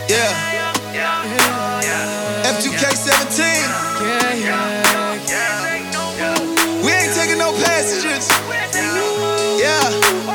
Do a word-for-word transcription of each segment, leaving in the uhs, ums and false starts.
Yeah. F two K seventeen. We ain't taking no passengers. Yeah.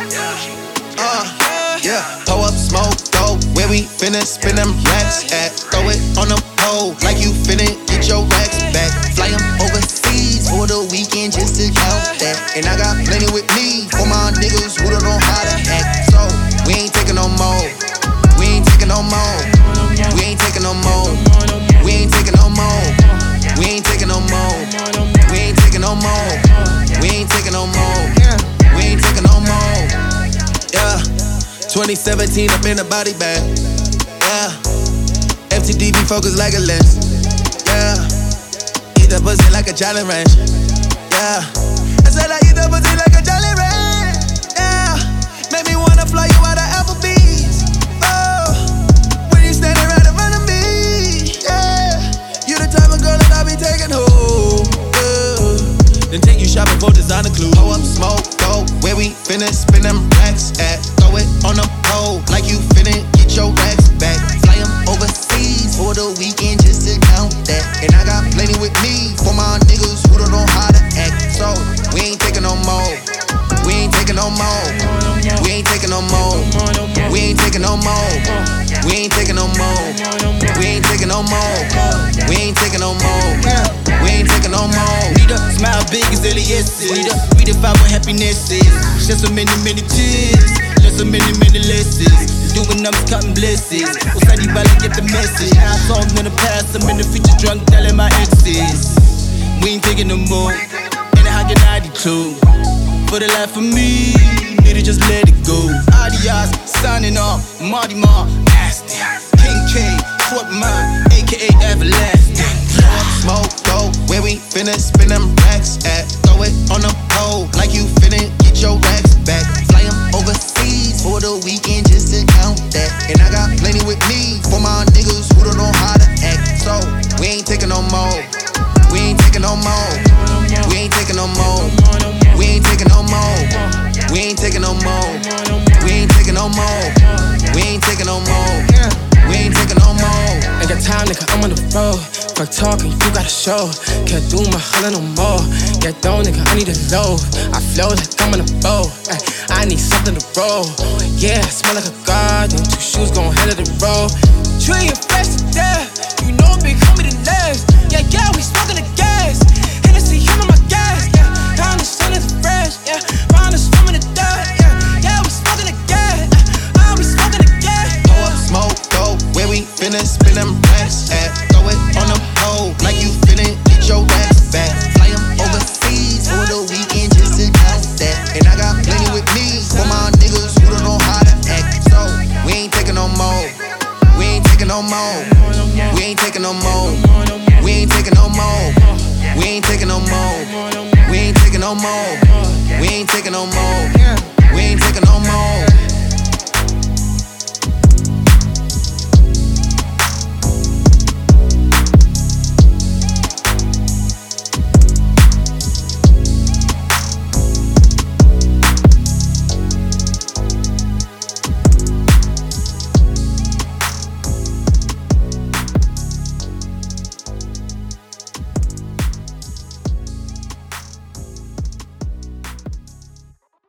Uh, yeah. Pull up, smoke, go. Where we finna spin them racks at? Throw it on the pole like you finna get your racks back. Fly them overseas for the weekend just to count that. And I got plenty with me for my niggas who don't know how to act. So we ain't taking no more. We ain't taking no more. We ain't taking no more. We ain't taking no more. We ain't taking no more. We ain't taking no more. We ain't taking no more. We ain't taking no more. Yeah. twenty seventeen up in the body bag. Yeah. F T D be focused like a lens. Yeah. Eat the pussy like a Jolly Ranch. Yeah. I said I eat the pussy like a Jolly Ranch. Yeah. Make me wanna fly you out of Applebee's. Oh. When you standing right in front of me. Yeah. You the type of girl that I be taking home. Yeah. Then take you shopping for designer clothes. Pull up, smoke, go. Where we finna spin them racks at? Throw it on the pole like you finna get your racks back. Fly them overseas for the weekend just to count that. And I got plenty with me for my niggas who don't know how to act. So we ain't taking no more. We ain't taking no more. We ain't taking no more. We ain't taking no more. We ain't taking no more. We ain't taking no more. We ain't taking no more. We ain't taking no more. Need a smile big as L E S. Need a redefine what happiness is. Shed so many, many tears. Just so many, many lessons. Doing numbers, counting blessings. Usadi bala get the message. Now I'm songs in the past, I'm in the future drunk telling my exes. We ain't taking no more. And I get ninety-two. For the life of me, need to just let it go. Adios, signing off, Marty Marr, Aston, King K, Fort Mine, A K A Everlasting. Smoke, go, where we finna spin them racks at? Throw it on the pole like you finna get your racks back. Fly them overseas for the weekend just to count that. And I got plenty with me for my niggas who don't know how to act. So we ain't taking no more. We ain't taking no more. We ain't taking no more. We ain't taking no more. We ain't taking no more. We ain't taking no more. We ain't taking no more. We ain't taking no more. Ain't got time, nigga, I'm on the road. Fuck talking, you gotta show. Can't do my holla no more. Get down, nigga, I need a load. I flow like I'm on a boat. Ay, I need something to roll. Yeah, smell like a garden.